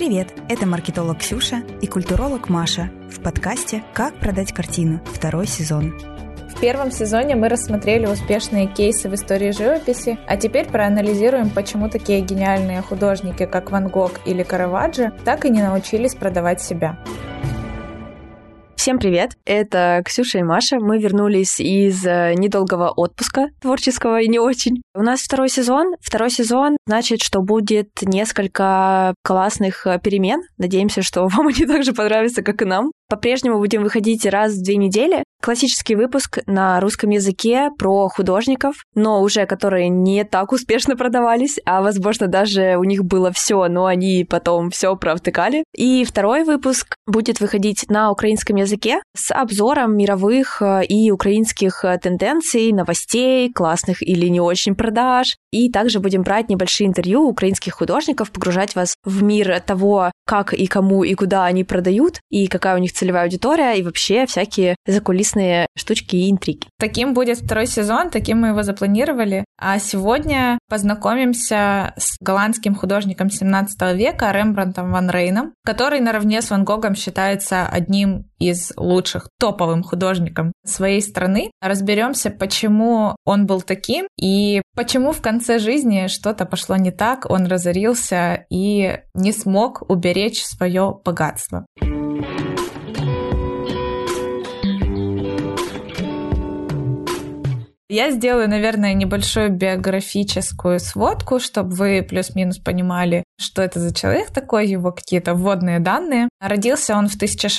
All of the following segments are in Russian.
Привет, это маркетолог Ксюша и культуролог Маша в подкасте «Как продать картину» 2 сезон. В первом сезоне мы рассмотрели успешные кейсы в истории живописи, а теперь проанализируем, почему такие гениальные художники, как Ван Гог или Караваджо, так и не научились продавать себя. Всем привет, это Ксюша и Маша. Мы вернулись из недолгого отпуска, творческого и не очень. У нас второй сезон. Второй сезон значит, что будет несколько классных перемен. Надеемся, что вам они так же понравятся, как и нам. По-прежнему будем выходить раз в 2 недели. Классический выпуск на русском языке про художников, но уже которые не так успешно продавались, а, возможно, даже у них было все, но они потом все провтыкали. И второй выпуск будет выходить на украинском языке с обзором мировых и украинских тенденций, новостей, классных или не очень продаж. И также будем брать небольшие интервью украинских художников, погружать вас в мир того, как и кому и куда они продают, и какая у них целевая аудитория, и вообще всякие закулисные штучки и интриги. Таким будет второй сезон, таким мы его запланировали. А сегодня познакомимся с голландским художником 17 века Рембрандтом ван Рейном, который наравне с Ван Гогом считается одним из лучших, топовым художником своей страны. Разберемся, почему он был таким и почему в конце жизни что-то пошло не так, он разорился и не смог уберечь свое богатство. Я сделаю, наверное, небольшую биографическую сводку, чтобы вы плюс-минус понимали, что это за человек такой, его какие-то вводные данные. Родился он в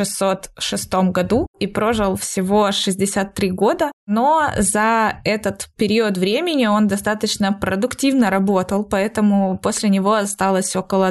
1606 году и прожил всего 63 года, но за этот период времени он достаточно продуктивно работал, поэтому после него осталось около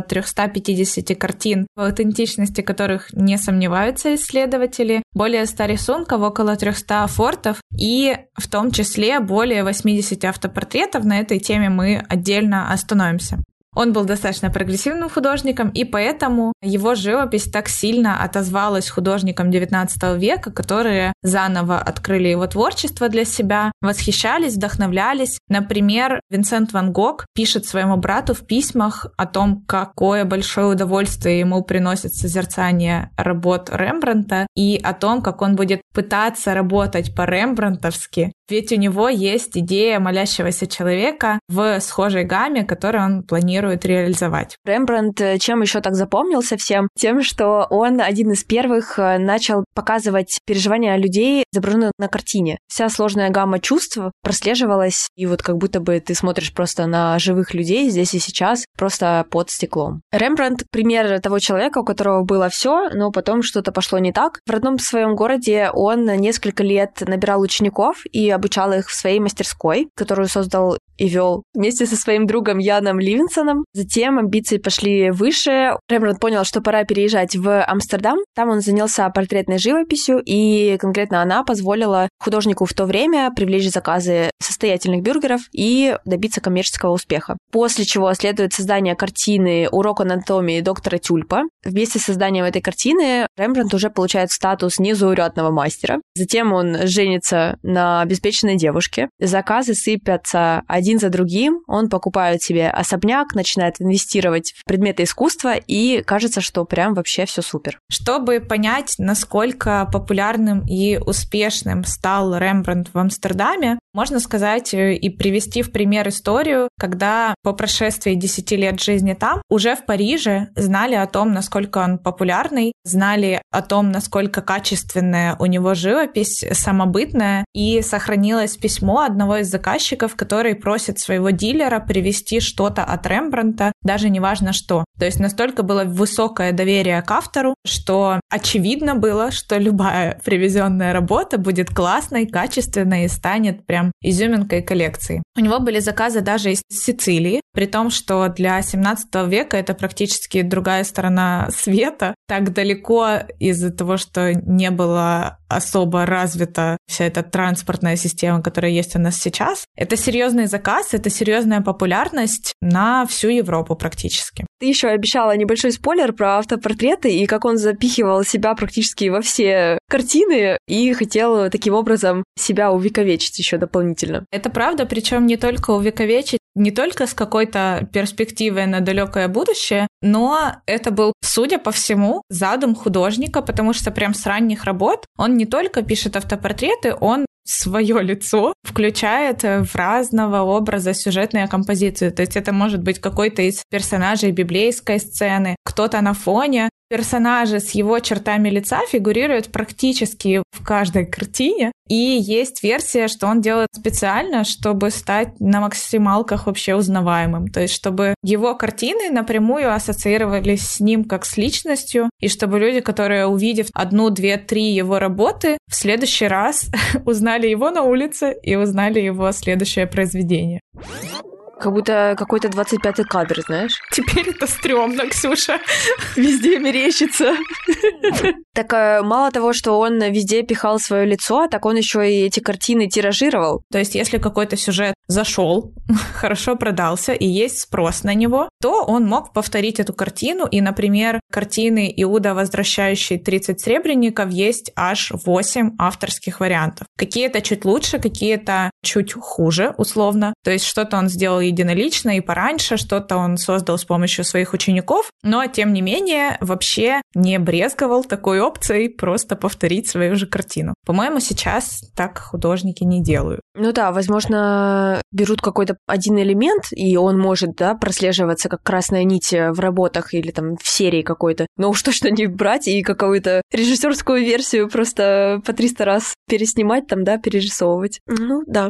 350 картин, в аутентичности которых не сомневаются исследователи, более 100 рисунков, около 300 фортов и в том числе более 80 автопортретов. На этой теме мы отдельно остановимся. Он был достаточно прогрессивным художником, и поэтому его живопись так сильно отозвалась художникам XIX века, которые заново открыли его творчество для себя, восхищались, вдохновлялись. Например, Винсент ван Гог пишет своему брату в письмах о том, какое большое удовольствие ему приносит созерцание работ Рембрандта, и о том, как он будет пытаться работать по-рембрандтовски, ведь у него есть идея молящегося человека в схожей гамме, которую он планирует реализовать. Рембрандт чем еще так запомнился всем? Тем, что он один из первых начал показывать переживания людей, изображенных на картине. Вся сложная гамма чувств прослеживалась, и вот как будто бы ты смотришь просто на живых людей здесь и сейчас, просто под стеклом. Рембрандт — пример того человека, у которого было все, но потом что-то пошло не так. В родном своем городе он несколько лет набирал учеников и обучал их в своей мастерской, которую создал и вел вместе со своим другом Яном Ливинсоном. Затем амбиции пошли выше. Рембрандт понял, что пора переезжать в Амстердам. Там он занялся портретной живописью, и конкретно она позволила художнику в то время привлечь заказы состоятельных бюргеров и добиться коммерческого успеха. После чего следует создание картины «Урок анатомии доктора Тюльпа». Вместе с созданием этой картины Рембрандт уже получает статус незаурядного мастера. Затем он женится на обеспеченной девушке. Заказы сыпятся один за другим. Он покупает себе особняк, начинает инвестировать в предметы искусства, и кажется, что прям вообще все супер. Чтобы понять, насколько популярным и успешным стал Рембрандт в Амстердаме, можно сказать и привести в пример историю, когда по прошествии 10 лет жизни там уже в Париже знали о том, насколько он популярный, знали о том, насколько качественная у него живопись, самобытная, и сохранилось письмо одного из заказчиков, который просит своего дилера привезти что-то от Рембрандта, даже неважно что. То есть настолько было высокое доверие к автору, что очевидно было, что любая привезенная работа будет классной, качественной и станет прям изюминкой коллекции. У него были заказы даже из Сицилии, при том, что для 17 века это практически другая сторона света. Так далеко из-за того, что не было особо развита вся эта транспортная система, которая есть у нас сейчас. Это серьезный заказ, это серьезная популярность на всю Европу практически. Ты еще обещала небольшой спойлер про автопортреты и как он запихивал себя практически во все картины и хотел таким образом себя увековечить еще дополнительно. Это правда, причем не только увековечить. не только с какой-то перспективой на далекое будущее, но это был, судя по всему, задум художника, потому что прям с ранних работ он не только пишет автопортреты, он свое лицо включает в разного образа сюжетные композиции. То есть это может быть какой-то из персонажей библейской сцены, кто-то на фоне. Персонажи с его чертами лица фигурируют практически в каждой картине. И есть версия, что он делает специально, чтобы стать на максималках вообще узнаваемым. То есть чтобы его картины напрямую ассоциировались с ним как с личностью, и чтобы люди, которые, увидев 1, 2, 3 его работы, в следующий раз узнали его на улице и узнали его следующее произведение. Как будто какой-то 25-й кадр, знаешь? Теперь это стрёмно, Ксюша. Везде мерещится. Так мало того, что он везде пихал свое лицо, так он еще и эти картины тиражировал. То есть если какой-то сюжет зашел, хорошо продался и есть спрос на него, то он мог повторить эту картину. И, например, картины Иуда, возвращающий 30 сребреников, есть аж 8 авторских вариантов. Какие-то чуть лучше, какие-то чуть хуже, условно. То есть что-то он сделал единолично и пораньше, что-то он создал с помощью своих учеников, но, тем не менее, вообще не брезговал такой опцией просто повторить свою же картину. По-моему, сейчас так художники не делают. Ну да, возможно, берут какой-то один элемент, и он может, да, прослеживаться как красная нить в работах или там в серии какой-то, но уж точно не брать и какую-то режиссерскую версию просто по 300 раз переснимать там, да, перерисовывать. Ну да.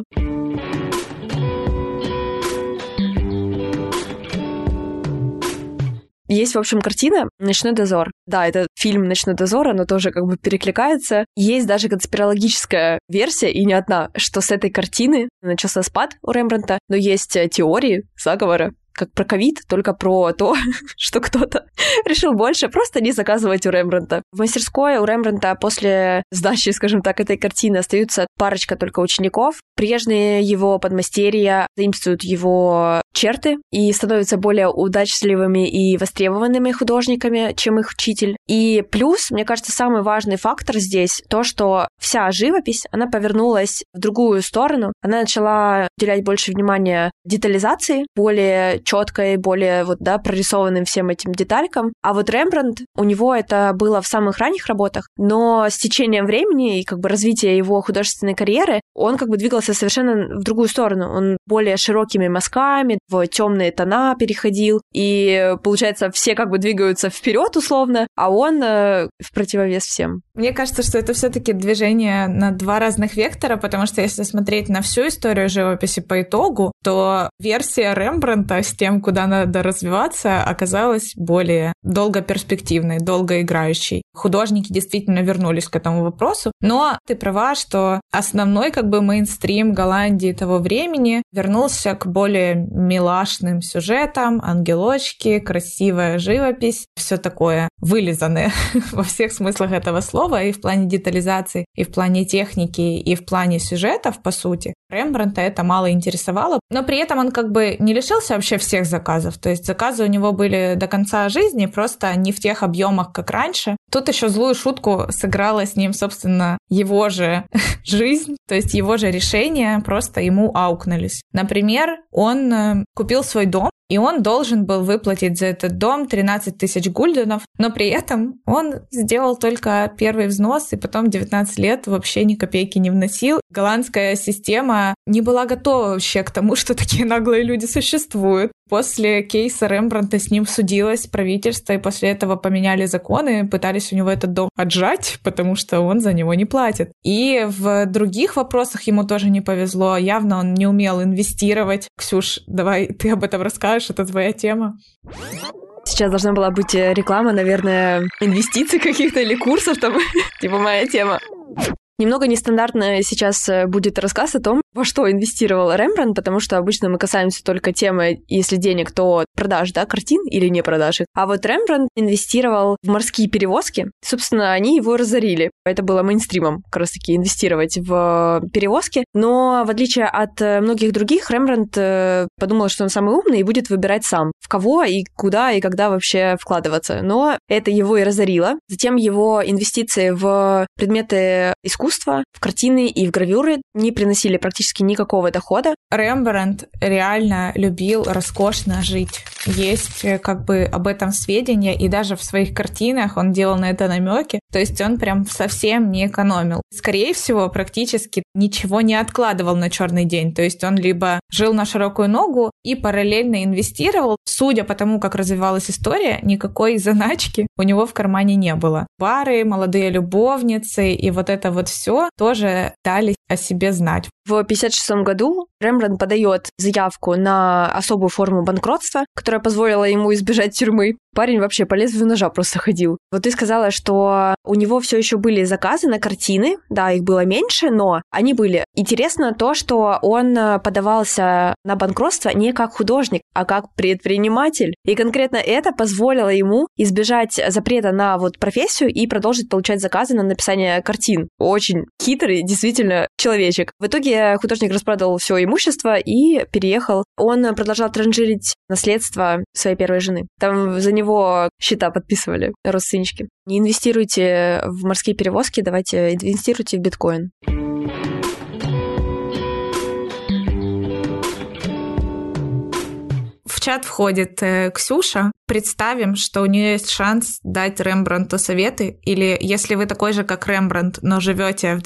Есть, в общем, картина «Ночной дозор». Да, это фильм «Ночной дозор», оно тоже как бы перекликается. Есть даже конспирологическая версия, и не одна, что с этой картины начался спад у Рембрандта, но есть теории заговора, как про ковид, только про то, что кто-то решил больше просто не заказывать у Рембрандта. В мастерской у Рембрандта после сдачи, скажем так, этой картины остаются парочка только учеников. Прежние его подмастерья заимствуют его черты и становятся более удачливыми и востребованными художниками, чем их учитель. И плюс, мне кажется, самый важный фактор здесь то, что вся живопись, она повернулась в другую сторону. Она начала уделять больше внимания детализации, более четкой, более вот, да, прорисованным всем этим деталькам. А вот Рембрандт, у него это было в самых ранних работах, но с течением времени и как бы развития его художественной карьеры он как бы двигался совершенно в другую сторону. Он более широкими мазками, в темные тона переходил, и, получается, все как бы двигаются вперед условно, а он в противовес всем. Мне кажется, что это все-таки движение на два разных вектора, потому что если смотреть на всю историю живописи по итогу, то версия Рембрандта с тем, куда надо развиваться, оказалась более долгоперспективной, долгоиграющей. Художники действительно вернулись к этому вопросу, но ты права, что основной как бы мейнстрим Голландии того времени вернулся к более милашным сюжетам, ангелочки, красивая живопись, все такое вылизанное во всех смыслах этого слова, и в плане детализации, и в плане техники, и в плане сюжетов, по сути. Рембрандта это мало интересовало, но при этом он как бы не лишился вообще всех заказов, то есть заказы у него были до конца жизни, просто не в тех объемах, как раньше. Тут еще злую шутку сыграла с ним, собственно, его же жизнь, то есть его же решения просто ему аукнулись. Например, он купил свой дом, и он должен был выплатить за этот дом 13 тысяч гульденов, но при этом он сделал только первый взнос, и потом 19 лет вообще ни копейки не вносил. Голландская система не была готова вообще к тому, что такие наглые люди существуют. После кейса Рембрандта с ним судилось правительство, и после этого поменяли законы, пытались у него этот дом отжать, потому что он за него не платит. И в других вопросах ему тоже не повезло. Явно он не умел инвестировать. Ксюш, давай ты об этом расскажешь, это твоя тема. Сейчас должна была быть реклама, наверное, инвестиций каких-то или курсов, там, типа моя тема. Немного нестандартно сейчас будет рассказ о том, во что инвестировал Рембрандт, потому что обычно мы касаемся только темы, если денег, то продаж, да, картин или не продаж их. А вот Рембрандт инвестировал в морские перевозки. Собственно, они его разорили. Это было мейнстримом, как раз таки, инвестировать в перевозки. Но в отличие от многих других, Рембрандт подумал, что он самый умный и будет выбирать сам, в кого и куда и когда вообще вкладываться. Но это его и разорило. Затем его инвестиции в предметы искусства, в картины и в гравюры не приносили практически практически никакого дохода. Рембрандт реально любил роскошно жить. Есть как бы об этом сведения, и даже в своих картинах он делал на это намеки. То есть он прям совсем не экономил. Скорее всего, практически ничего не откладывал на черный день. То есть он либо жил на широкую ногу и параллельно инвестировал. Судя по тому, как развивалась история, никакой заначки у него в кармане не было. Бары, молодые любовницы и вот это вот все тоже дали о себе знать. В 1956 году Рембрандт подает заявку на особую форму банкротства, которая позволила ему избежать тюрьмы. Парень вообще по лезвию ножа просто ходил. Вот ты сказала, что у него все еще были заказы на картины. Да, их было меньше, но они были. Интересно то, что он подавался на банкротство не как художник, а как предприниматель. И конкретно это позволило ему избежать запрета на вот профессию и продолжить получать заказы на написание картин. Очень хитрый, действительно, человечек. В итоге художник распродал все имущество и переехал. Он продолжал транжирить наследство своей первой жены. Там за него счета подписывали родственнички. Не инвестируйте в морские перевозки, давайте инвестируйте в биткоин. В чат входит Ксюша. Представим, что у нее есть шанс дать Рембрандту советы, или если вы такой же, как Рембрандт, но живете в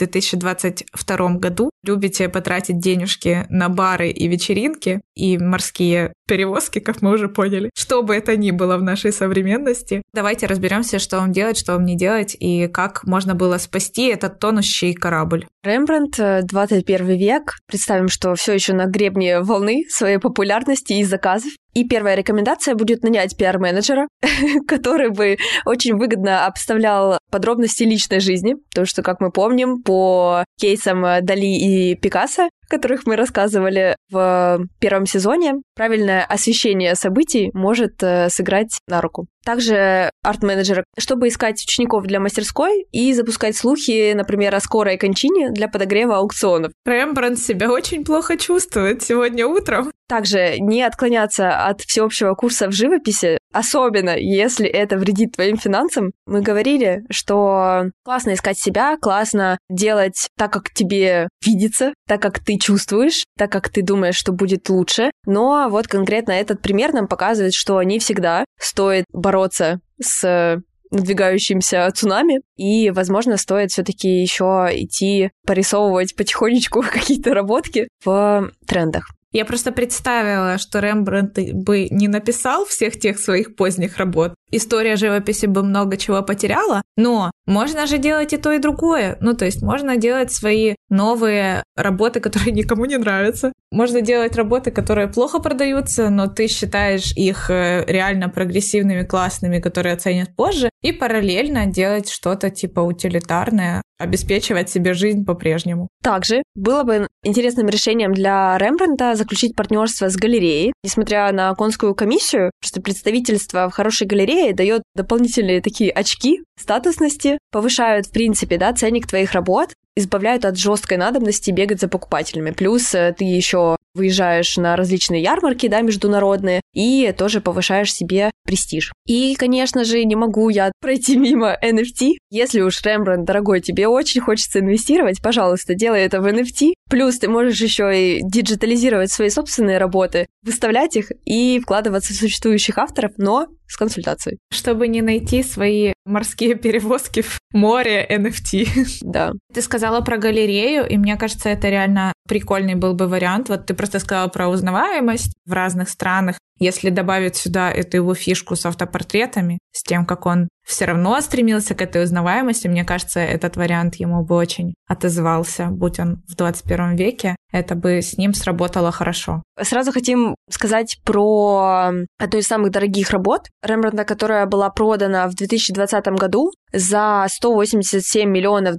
2022 году, любите потратить денежки на бары и вечеринки и морские перевозки, как мы уже поняли, что бы это ни было в нашей современности, давайте разберемся, что вам делать, что вам не делать, и как можно было спасти этот тонущий корабль. Рембрандт, 21 век. Представим, что все еще на гребне волны своей популярности и заказов. И первая рекомендация будет нанять пиар-менеджера, который бы очень выгодно обставлял подробности личной жизни. Потому что, как мы помним, по кейсам Дали и Пикассо, о которых мы рассказывали в первом сезоне, правильное освещение событий может сыграть на руку. Также арт-менеджер, чтобы искать учеников для мастерской и запускать слухи, например, о скорой кончине для подогрева аукционов. Рембрандт себя очень плохо чувствует сегодня утром. Также не отклоняться от всеобщего курса в живописи, особенно если это вредит твоим финансам. Мы говорили, что классно искать себя, классно делать так, как тебе видится, так, как ты чувствуешь, так, как ты думаешь, что будет лучше. Но вот конкретно этот пример нам показывает, что не всегда стоит бороться с надвигающимся цунами, и, возможно, стоит все-таки еще идти порисовывать потихонечку какие-то работки в трендах. Я просто представила, что Рембрандт бы не написал всех тех своих поздних работ. История живописи бы много чего потеряла, но можно же делать и то, и другое. Ну, то есть можно делать свои новые работы, которые никому не нравятся. Можно делать работы, которые плохо продаются, но ты считаешь их реально прогрессивными, классными, которые оценят позже, и параллельно делать что-то типа утилитарное, обеспечивать себе жизнь по-прежнему. Также было бы интересным решением для Рембрандта заключить партнерство с галереей. Несмотря на конскую комиссию, просто представительство в хорошей галерее дает дополнительные такие очки статусности, повышают, в принципе, ценник твоих работ, избавляют от жесткой надобности бегать за покупателями. Плюс ты еще выезжаешь на различные ярмарки, международные, и тоже повышаешь себе престиж. И, конечно же, не могу я пройти мимо NFT. Если уж, Рембрандт, дорогой, тебе очень хочется инвестировать, пожалуйста, делай это в NFT. Плюс ты можешь еще и диджитализировать свои собственные работы, выставлять их и вкладываться в существующих авторов, но с консультацией. Чтобы не найти свои морские перевозки в море NFT. Да. Ты сказала про галерею, и мне кажется, это реально прикольный был бы вариант. Вот ты просто сказала про узнаваемость в разных странах. Если добавить сюда эту его фишку с автопортретами, с тем, как он все равно стремился к этой узнаваемости, мне кажется, этот вариант ему бы очень отозвался, будь он в 21 веке. Это бы с ним сработало хорошо. Сразу хотим сказать про одну из самых дорогих работ Рембрандта, которая была продана в 2020 году за $187 миллионов.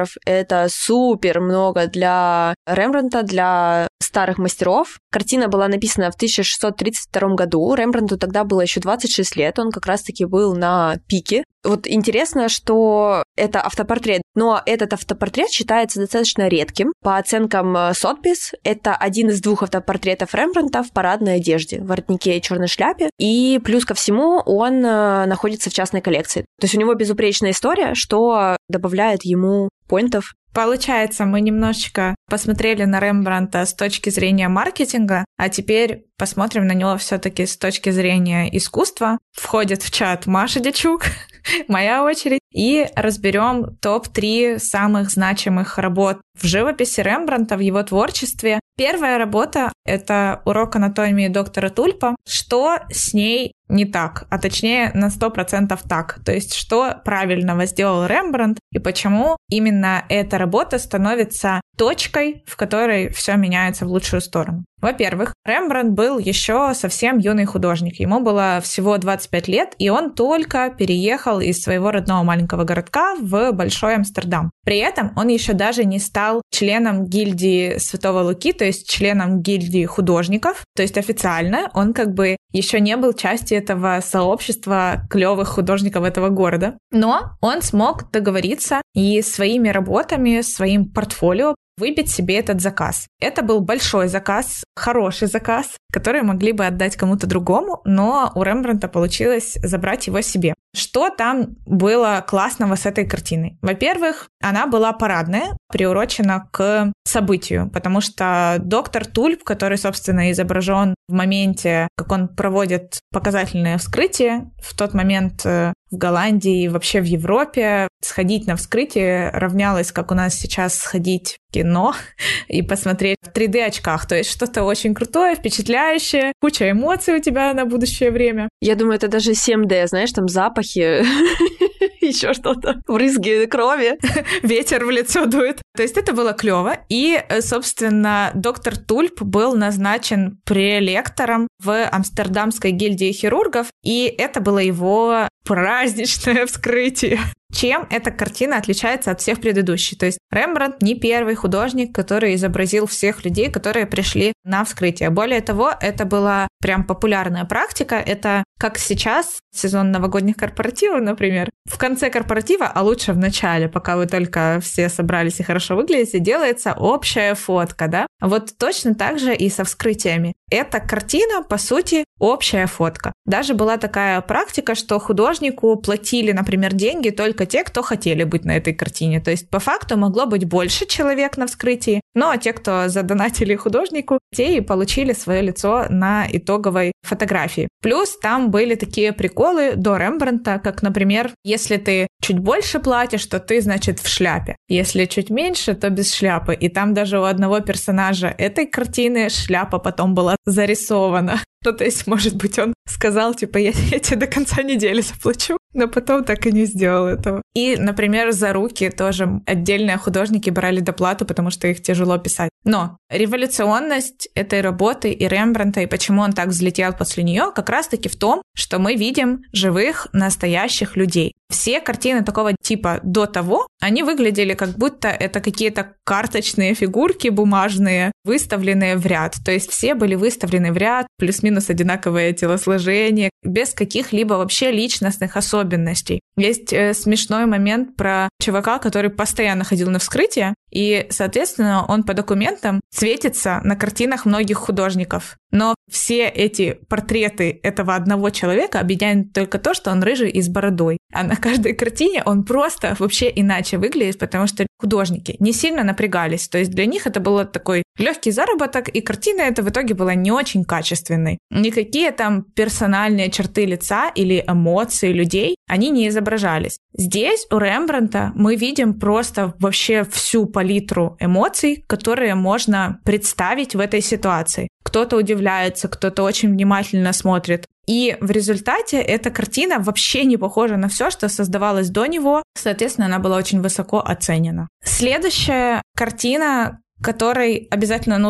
Это супер много для Рембрандта, для старых мастеров. Картина была написана в 1632 году. Рембрандту тогда было еще 26 лет. Он как раз-таки был на пике Вот интересно, что это автопортрет, но этот автопортрет считается достаточно редким. По оценкам Sotheby's, это один из 2 автопортретов Рембрандта в парадной одежде, в воротнике и черной шляпе. И плюс ко всему он находится в частной коллекции. То есть у него безупречная история, что добавляет ему поинтов. Получается, мы немножечко посмотрели на Рембрандта с точки зрения маркетинга, а теперь посмотрим на него все-таки с точки зрения искусства. Входит в чат Маша Дячук, моя очередь, и разберем топ-3 самых значимых работ в живописи Рембрандта, в его творчестве. Первая работа — это урок анатомии доктора Тульпа. Что с ней не так, а точнее на 100% так. То есть, что правильного сделал Рембрандт и почему именно эта работа становится точкой, в которой все меняется в лучшую сторону. Во-первых, Рембрандт был еще совсем юный художник. Ему было всего 25 лет, и он только переехал из своего родного маленького городка в Большой Амстердам. При этом он еще даже не стал членом гильдии Святого Луки, то есть членом гильдии художников. То есть официально он как бы еще не был частью этого сообщества клевых художников этого города. Но он смог договориться и своими работами, своим портфолио выбить себе этот заказ. Это был большой заказ, хороший заказ, который могли бы отдать кому-то другому, но у Рембрандта получилось забрать его себе. Что там было классного с этой картиной? Во-первых, она была парадная, приурочена к событию, потому что доктор Тульп, который, собственно, изображен в моменте, как он проводит показательное вскрытие, в тот момент в Голландии и вообще в Европе сходить на вскрытие равнялось, как у нас сейчас сходить в кино и посмотреть в 3D-очках. То есть что-то очень крутое, впечатляющее, куча эмоций у тебя на будущее время. Я думаю, это даже 7D, знаешь, там запахи, еще что-то, брызги крови. Ветер в лицо дует. То есть это было клево. И, собственно, доктор Тульп был назначен прелектором в Амстердамской гильдии хирургов, и это было его праздничное вскрытие. Чем эта картина отличается от всех предыдущих? То есть Рембрандт не первый художник, который изобразил всех людей, которые пришли на вскрытие. Более того, это была прям популярная практика. Это как сейчас, сезон новогодних корпоративов, например. В конце корпоратива, а лучше в начале, пока вы только все собрались и хорошо выглядите, делается общая фотка, да? Вот точно так же и со вскрытиями. Эта картина, по сути, общая фотка. Даже была такая практика, что художнику платили, например, деньги только те, кто хотели быть на этой картине. То есть, по факту, могло быть больше человек на вскрытии, но те, кто задонатили художнику, те и получили свое лицо на итоговой фотографии. Плюс там были такие приколы до Рембрандта, как, например, если ты чуть больше платишь, то ты, значит, в шляпе. Если чуть меньше, то без шляпы. И там даже у одного персонажа этой картины шляпа потом была зарисована. Ну, то есть, может быть, он сказал, типа, я тебе до конца недели заплачу, но потом так и не сделал этого. И, например, за руки тоже отдельные художники брали доплату, потому что их тяжело писать. Но революционность этой работы и Рембрандта, и почему он так взлетел после нее, как раз-таки в том, что мы видим живых, настоящих людей. Все картины такого типа до того, они выглядели как будто это какие-то карточные фигурки бумажные, выставленные в ряд. То есть все были выставлены в ряд, плюс-минус одинаковое телосложение, без каких-либо вообще личностных особенностей. Есть смешной момент про чувака, который постоянно ходил на вскрытие, и, соответственно, он по документам светится на картинах многих художников. Но все эти портреты этого одного человека объединяют только то, что он рыжий и с бородой. А на каждой картине он просто вообще иначе выглядит, потому что художники не сильно напрягались. То есть для них это был такой легкий заработок, и картина эта в итоге была не очень качественной. Никакие там персональные черты лица или эмоции людей, они не изображались. Здесь у Рембрандта мы видим просто вообще всю палитру эмоций, которые можно представить в этой ситуации. Кто-то удивляется, кто-то очень внимательно смотрит. И в результате эта картина вообще не похожа на все, что создавалось до него. Соответственно, она была очень высоко оценена. Следующая картина, которой обязательно нужно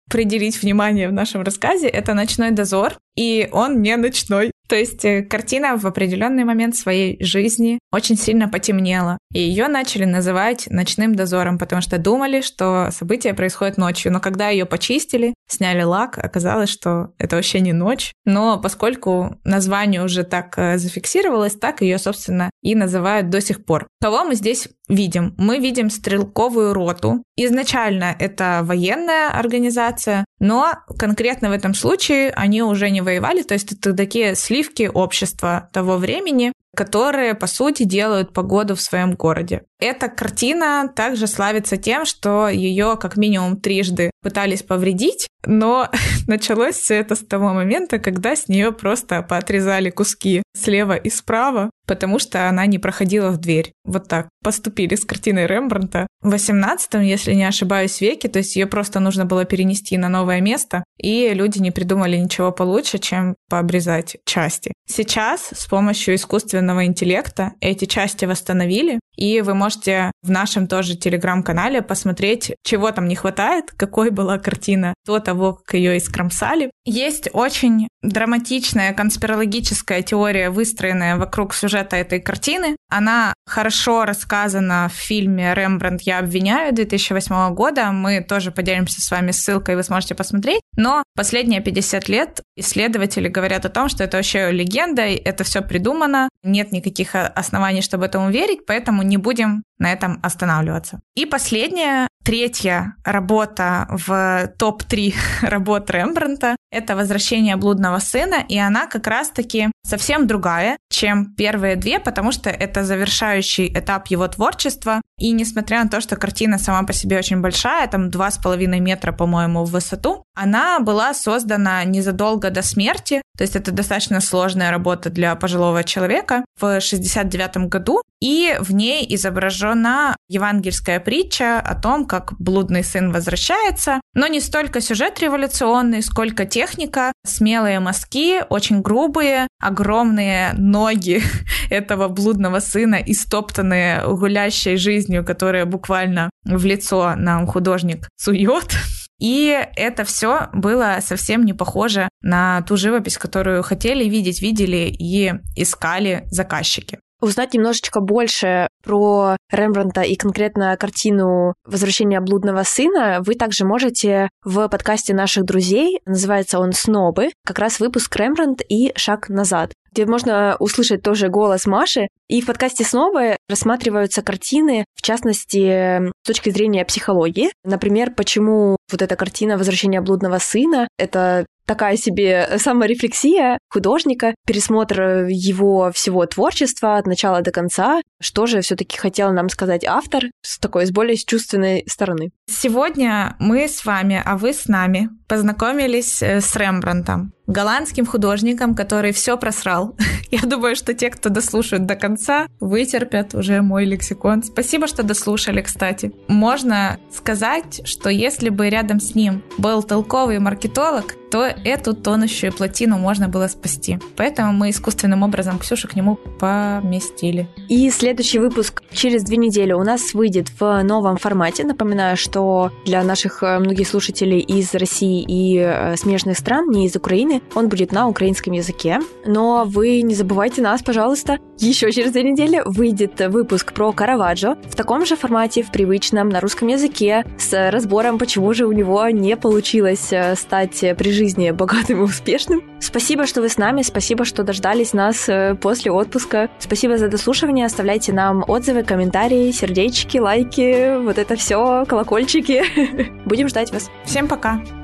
определить внимание в нашем рассказе, это «Ночной дозор», и он не ночной. То есть картина в определенный момент своей жизни очень сильно потемнела, и ее начали называть «Ночным дозором», потому что думали, что события происходят ночью. Но когда ее почистили, сняли лак, оказалось, что это вообще не ночь. Но поскольку название уже так зафиксировалось, так ее, собственно, и называют до сих пор. Кого мы здесь видим? Мы видим стрелковую роту. Изначально это военная организация, но конкретно в этом случае они уже не воевали, то есть это такие сливки общества того времени, которые, по сути, делают погоду в своем городе. Эта картина также славится тем, что ее как минимум трижды пытались повредить, но началось все это с того момента, когда с нее просто поотрезали куски слева и справа, потому что она не проходила в дверь. Вот так поступили с картиной Рембрандта в 18, если не ошибаюсь, веке, то есть ее просто нужно было перенести на новое место, и люди не придумали ничего получше, чем пообрезать части. Сейчас с помощью искусственного интеллекта эти части восстановили, и вы можете в нашем тоже телеграм-канале посмотреть, чего там не хватает, какой была картина до того, как ее искромсали. Есть очень драматичная конспирологическая теория, выстроенная вокруг сюжета этой картины. Она хорошо рассказана в фильме «Рембрандт. Я обвиняю» 2008 года. Мы тоже поделимся с вами ссылкой, вы сможете посмотреть. Но последние 50 лет исследователи говорят о том, что это вообще легенда, это все придумано, нет никаких оснований, чтобы этому верить, поэтому не будем на этом останавливаться. И последняя, третья работа в топ-3 работ Рембрандта — это «Возвращение блудного сына», и она как раз-таки совсем другая, чем первые две, потому что это завершающий этап его творчества, и несмотря на то, что картина сама по себе очень большая, там 2,5 метра, по-моему, в высоту, она была создана незадолго до смерти, то есть это достаточно сложная работа для пожилого человека, в 1969 году, и в ней изображена евангельская притча о том, как блудный сын возвращается, но не столько сюжет революционный, сколько техника, смелые мазки, очень грубые, огромные ноги этого блудного сына, истоптанные гулящей жизнью, которая буквально в лицо нам художник сует. И это все было совсем не похоже на ту живопись, которую хотели видеть, видели и искали заказчики. Узнать немножечко больше про Рембрандта и конкретно картину «Возвращение блудного сына» вы также можете в подкасте наших друзей. Называется он «Снобы». Как раз выпуск «Рембрандт» и «Шаг назад», где можно услышать тоже голос Маши. И в подкасте «Снобы» рассматриваются картины, в частности, с точки зрения психологии. Например, почему вот эта картина «Возвращение блудного сына» — это такая себе саморефлексия художника, пересмотр его всего творчества от начала до конца. Что же все-таки хотел нам сказать автор с более чувственной стороны? Сегодня мы с вами, а вы с нами, познакомились с Рембрандтом, голландским художником, который все просрал. Я думаю, что те, кто дослушают до конца, вытерпят уже мой лексикон. Спасибо, что дослушали, кстати. Можно сказать, что если бы рядом с ним был толковый маркетолог, то эту тонущую плотину можно было спасти. Поэтому мы искусственным образом Ксюшу к нему поместили. И следующий выпуск через 2 недели у нас выйдет в новом формате. Напоминаю, что для наших многих слушателей из России и смежных стран, не из Украины, он будет на украинском языке. Но вы не забывайте нас, пожалуйста. Еще через 2 недели выйдет выпуск про Караваджо в таком же формате, в привычном, на русском языке, с разбором, почему же у него не получилось стать при жизни богатым и успешным. Спасибо, что вы с нами, спасибо, что дождались нас после отпуска. Спасибо за дослушивание. Оставляйте нам отзывы, комментарии, сердечки, лайки, вот это все, колокольчики. Будем ждать вас. Всем пока!